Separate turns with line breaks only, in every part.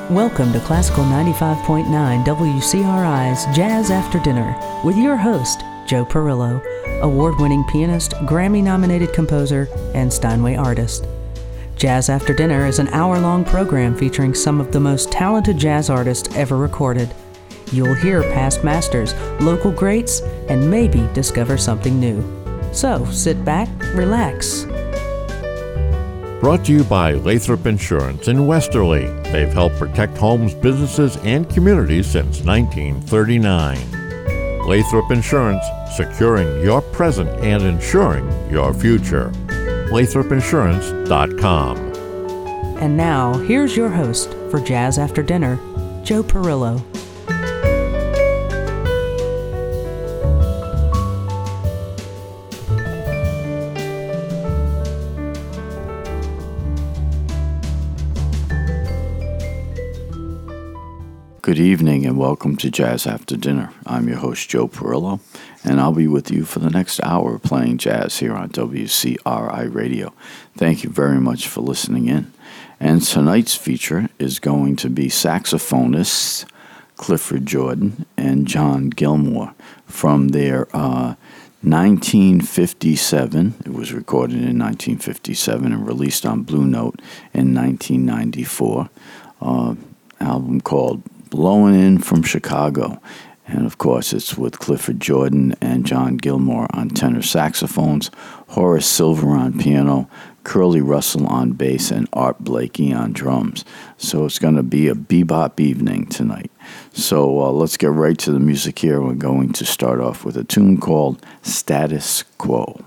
Welcome to Classical 95.9 WCRI's Jazz After Dinner with your host, Joe Perillo, award-winning pianist, Grammy-nominated composer, and Steinway artist. Jazz After Dinner is an hour-long program featuring some of the most talented jazz artists ever recorded. You'll hear past masters, local greats, and maybe discover something new. So, sit back, relax.
Brought to you by Lathrop Insurance in Westerly. They've helped protect homes, businesses, and communities since 1939. Lathrop Insurance, securing your present and insuring your future. LathropInsurance.com.
And now, here's your host for Jazz After Dinner, Joe Perillo.
Good evening and welcome to Jazz After Dinner. I'm your host, Joe Perillo, and I'll be with you for the next hour playing jazz here on WCRI Radio. Thank you very much for listening in. And tonight's feature is going to be saxophonists Clifford Jordan and John Gilmore from their 1957, it was recorded in 1957 and released on Blue Note in 1994, album called Blowing In from Chicago. And of course, it's with Clifford Jordan and John Gilmore on tenor saxophones, Horace Silver on piano, Curly Russell on bass, and Art Blakey on drums. So it's going to be a bebop evening tonight. So let's get right to the music here. We're going to start off with a tune called Status Quo.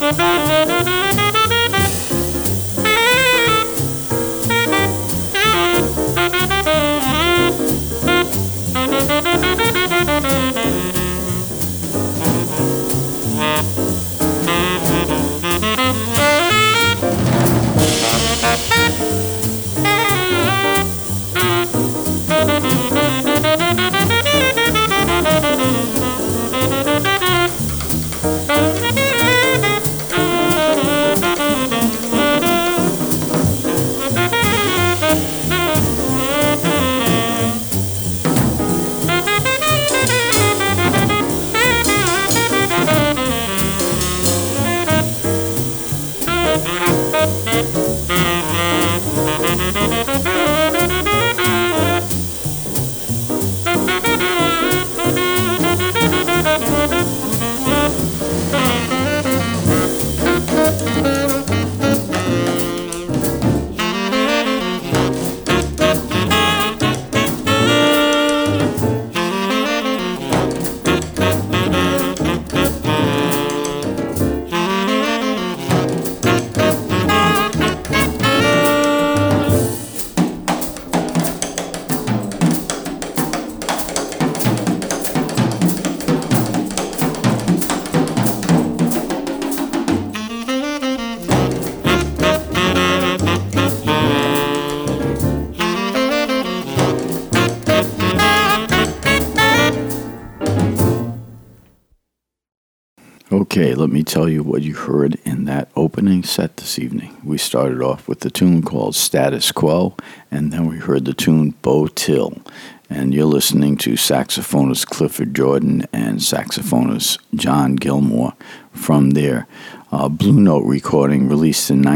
Okay, let me tell you what you heard in that opening set this evening. We started off with the tune called Status Quo, and then we heard the tune Bo Till. And you're listening to saxophonist Clifford Jordan and saxophonist John Gilmore from their Blue Note recording, released in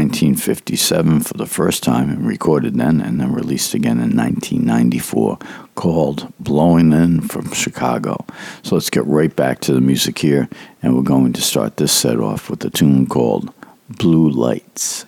1957 for the first time, and recorded then, and then released again in 1994, called Blowing In from Chicago. So let's get right back to the music here, and we're going to start this set off with a tune called Blue Lights.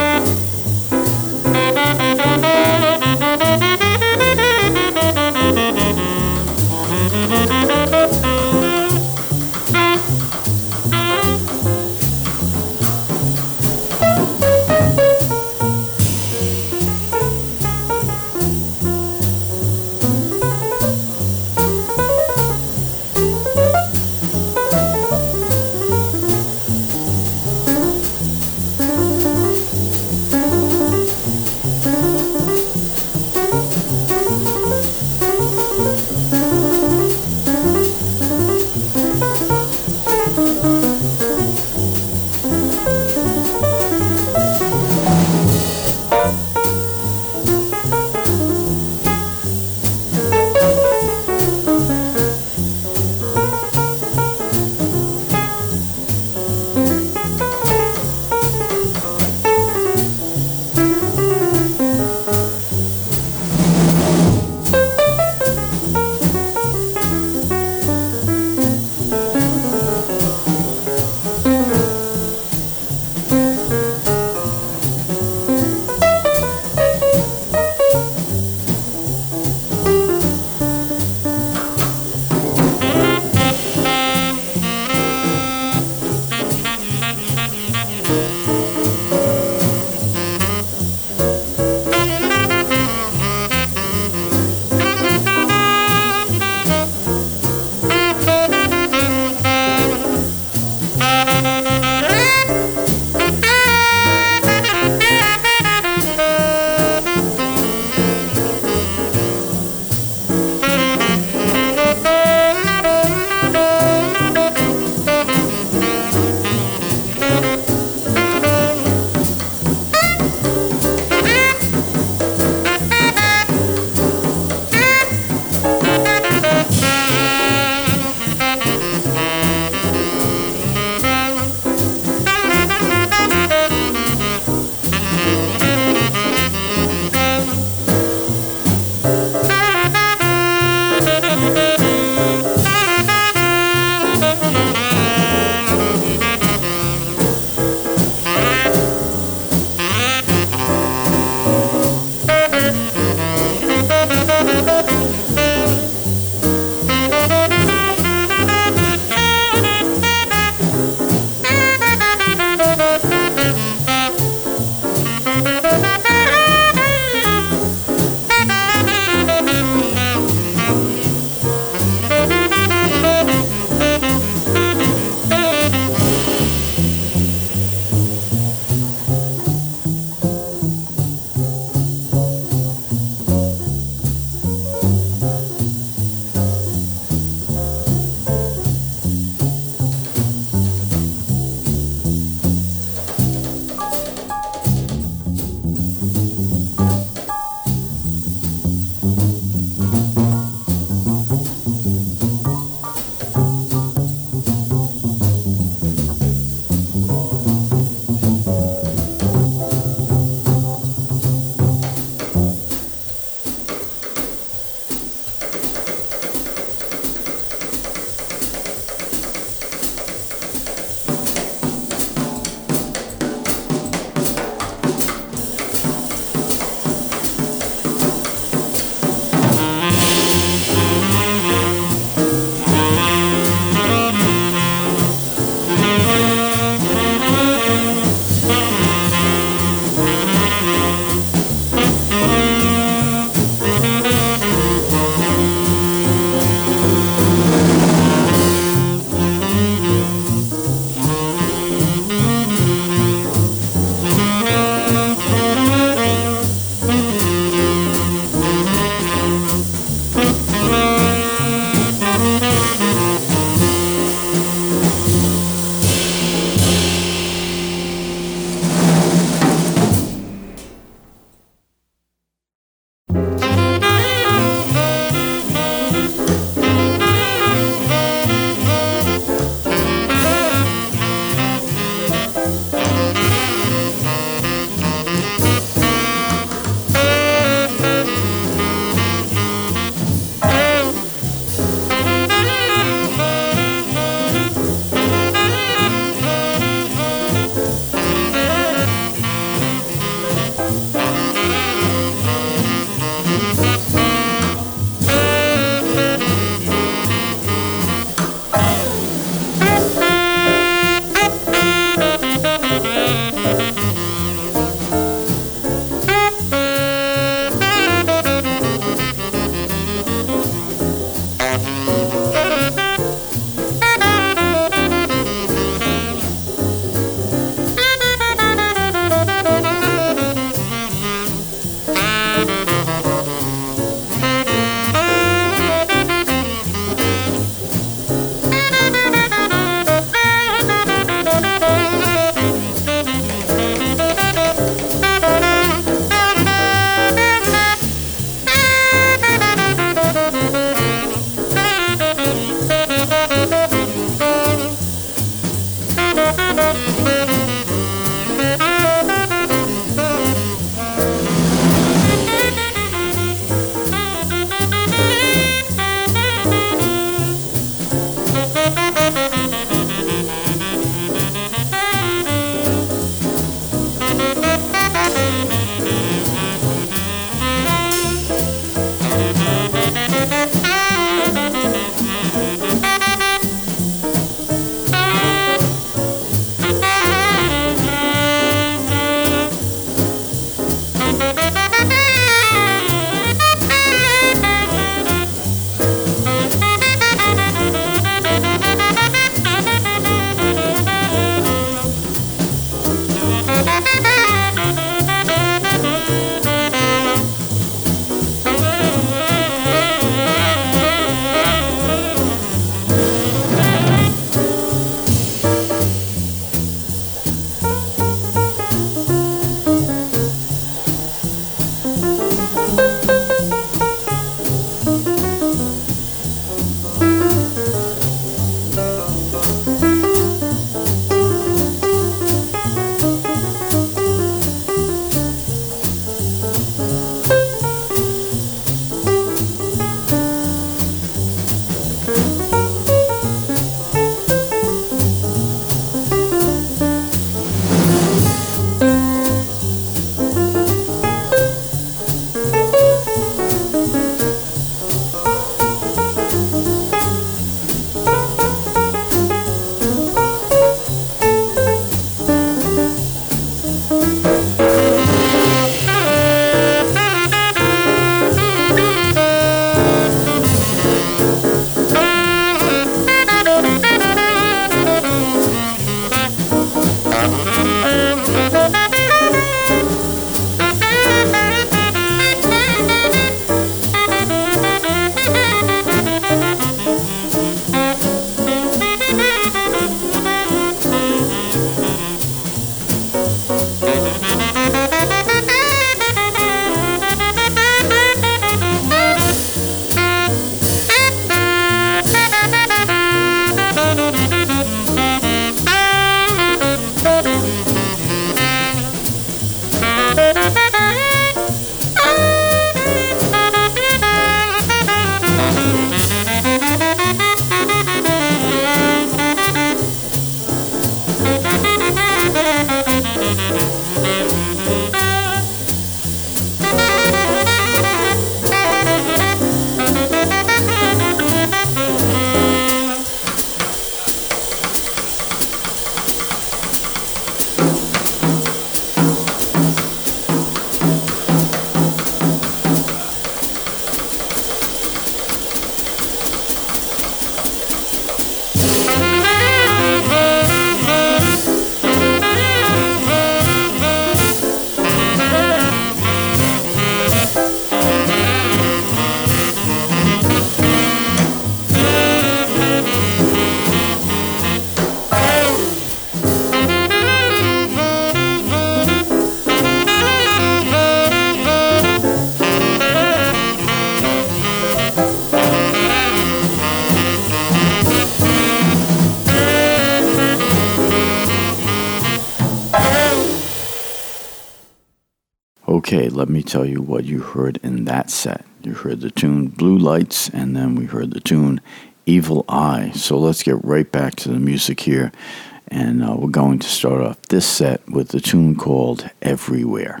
Okay, let me tell you what you heard in that set. You heard the tune Blue Lights, and then we heard the tune Evil Eye. So let's get right back to the music here, and we're going to start off this set with the tune called Everywhere.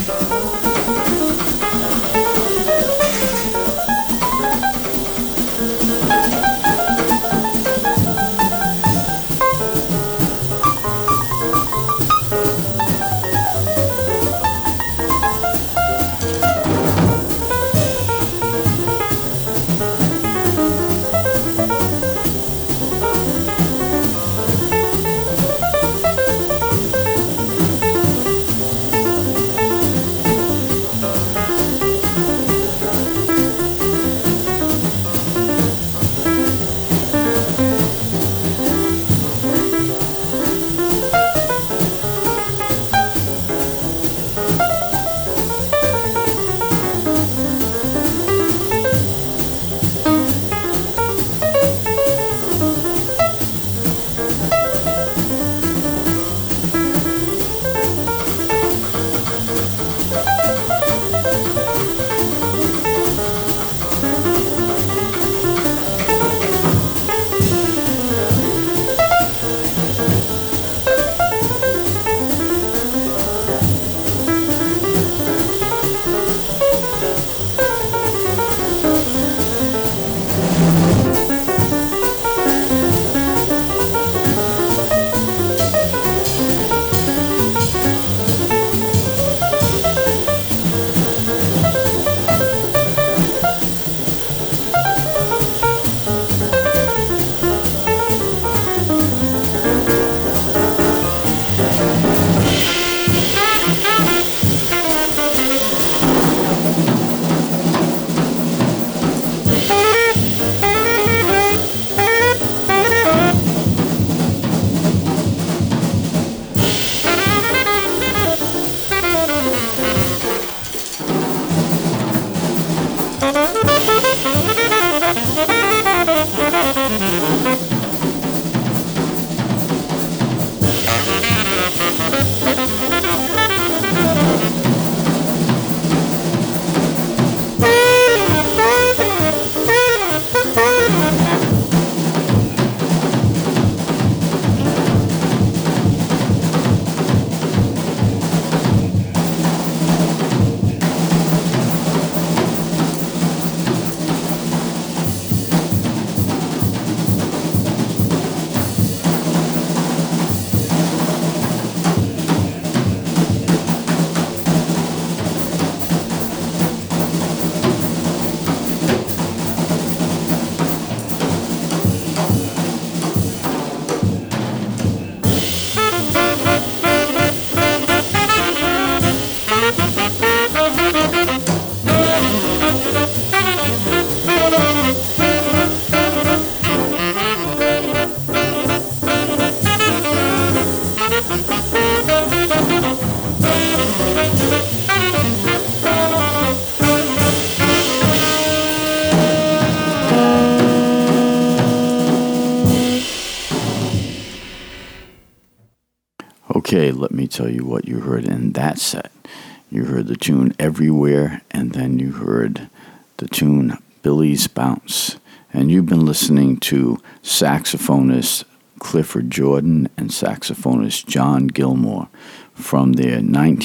Okay, let me tell you what you heard in that set. You heard the tune Everywhere, and then you heard the tune Billy's Bounce. And you've been listening to saxophonist Clifford Jordan and saxophonist John Gilmore from their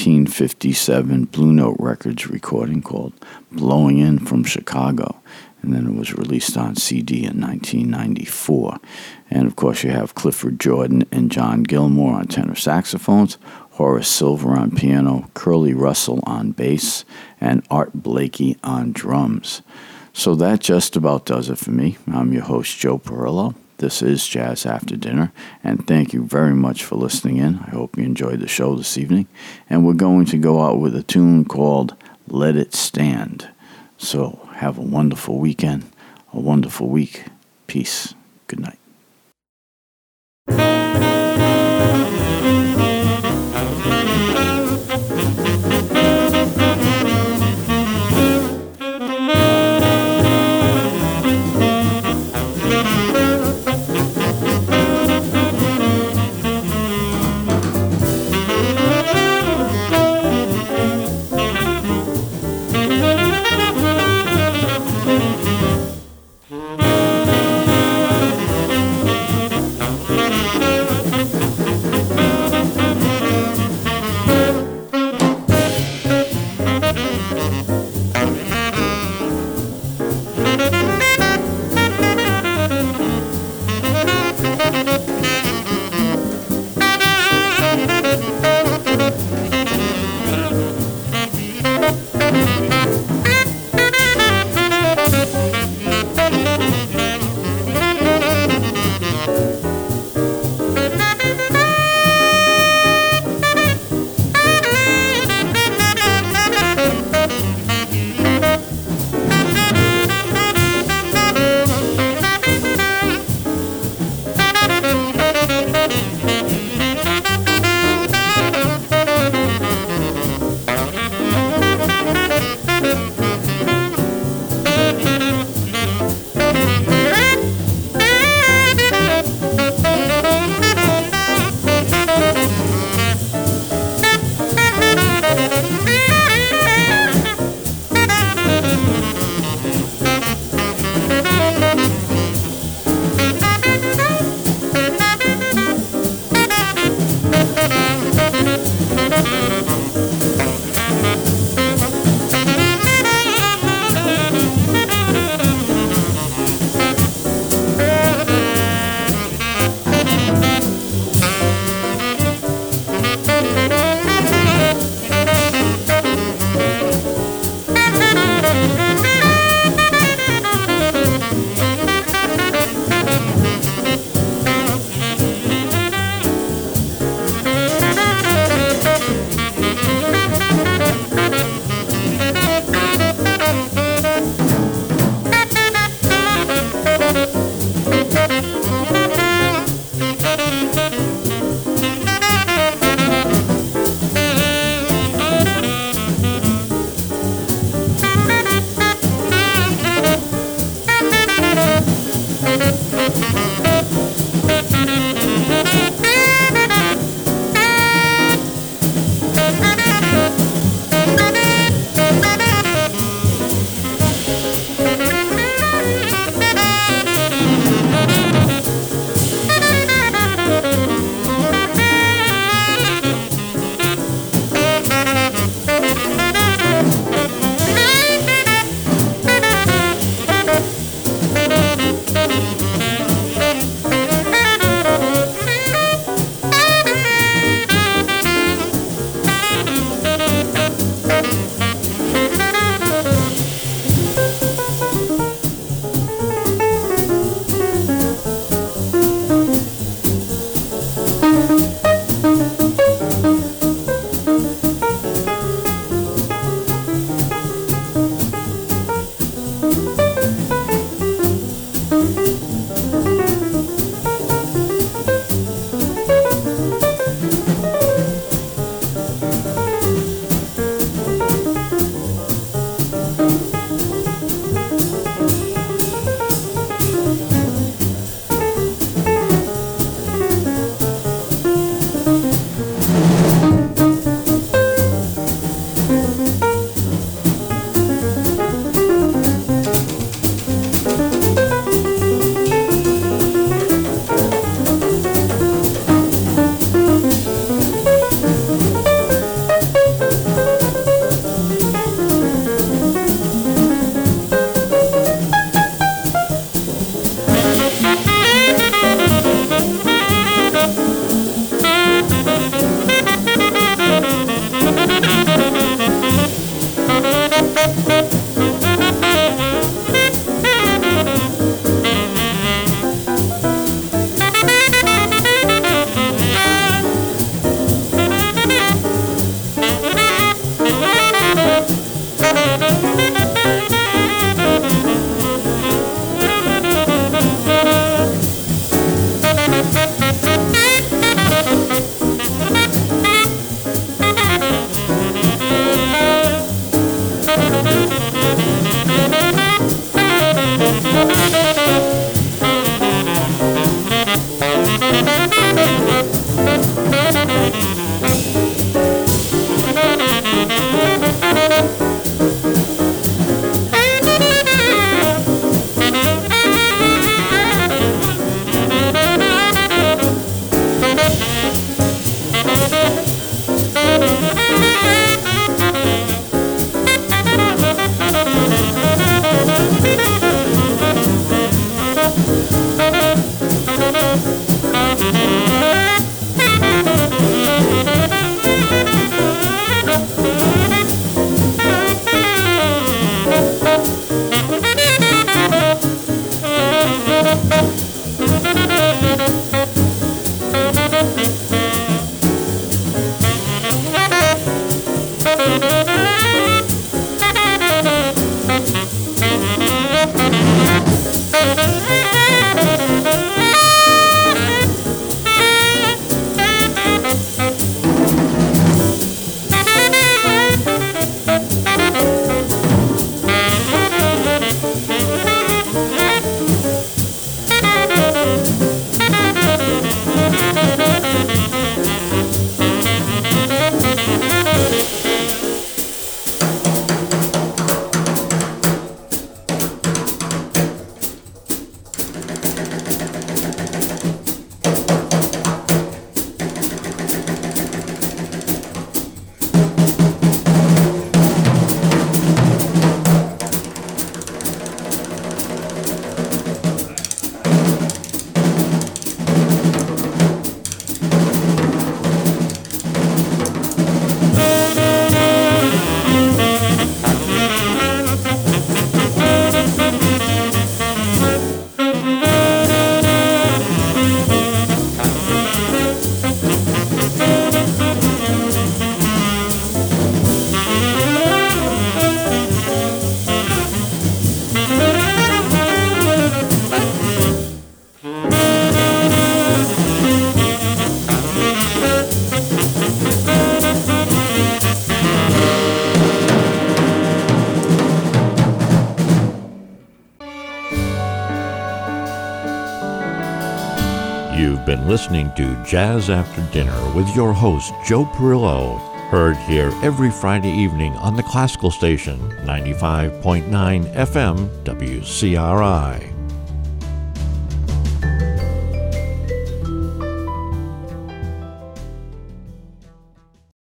1957 Blue Note Records recording called Blowing In from Chicago. And then it was released on CD in 1994. And of course you have Clifford Jordan and John Gilmore on tenor saxophones, Horace Silver on piano, Curly Russell on bass, and Art Blakey on drums. So that just about does it for me. I'm your host, Joe Perillo. This is Jazz After Dinner, and thank you very much for listening in. I hope you enjoyed the show this evening. And we're going to go out with a tune called Let It Stand. So have a wonderful weekend, a wonderful week. Peace. Good night.
You've been listening to Jazz After Dinner with your host, Joe Perillo, heard here every Friday evening on the classical station, 95.9 FM WCRI.